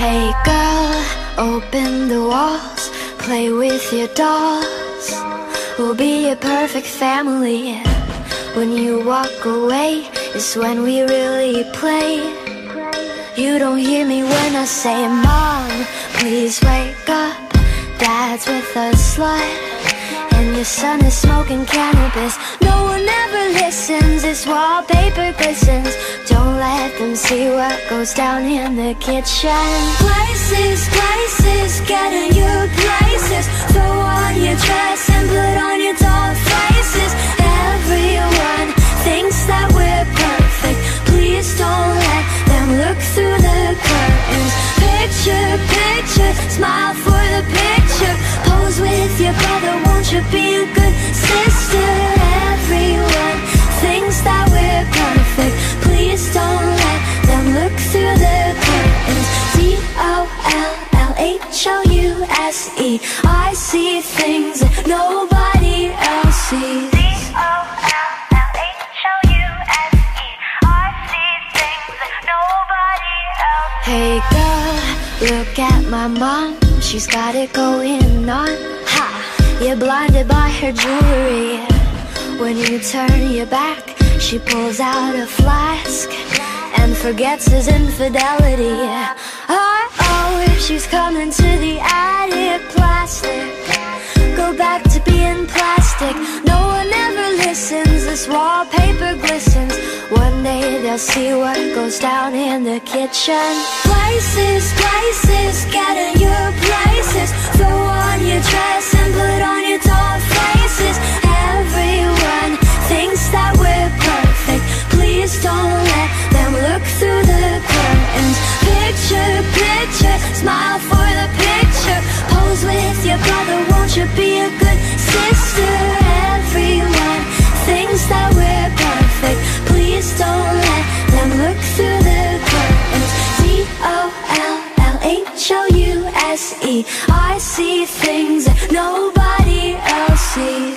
Hey girl, open the walls, play with your dolls. We'll be a perfect family. When you walk away is when we really play. You don't hear me when I say, Mom, please wake up. Dad's with a slut, and your son is smoking cannabis. No one ever listens, this wallpaper glistens. Don't let them see what goes down in the kitchen. Places, places, get in your places. Throw on your dress and put on your doll faces. Everyone thinks that we're perfect. Please don't let them look through the curtains. Picture, picture, smile for the picture. Pose with your brother, won't you be a good sister? Everyone thinks that we're perfect. Please don't let them look through the curtains. DOLLHOUSE, I see things that nobody else sees. Hey girl, look at my mom, she's got it going on. Ha! You're blinded by her jewelry. When you turn your back, she pulls out a flask and forgets his infidelity. Oh, she's coming to the attic. Plastic, go back to being plastic. No one ever listens, this wallpaper glistens. One day they'll see what goes down in the kitchen. Places, places, get in your places. Throw on your dress and put on your doll faces. Everyone thinks that we're perfect. Please don't let them look through the curtains. Picture, picture, smile for the picture. Pose with your brother, won't you be a good sister? Everyone thinks that we're perfect. Please don't let them look through the curtains. DOLLHOUSE, I see things that nobody else sees.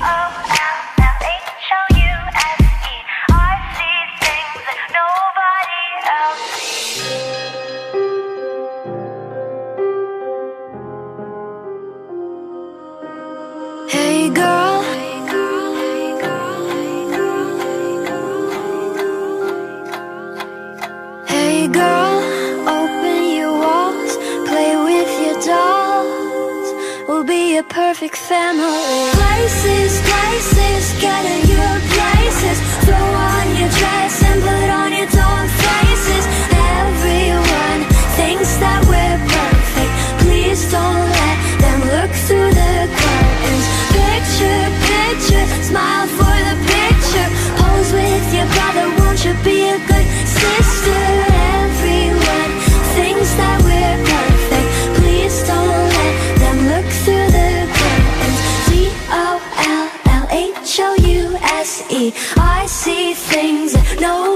Hey girl, hey girl, open your walls, play with your dolls. We'll be a perfect family. Places, places, get in your places. Throw on your dress and put on your doll faces. Everyone thinks that we're perfect. Please don't let them look through the curtains. Picture, picture, smile for the picture. Pose with your brother, won't you be a good sister? Everyone thinks that we're perfect. Please don't let them look through the curtains. DOLLHOUSE, I see things that no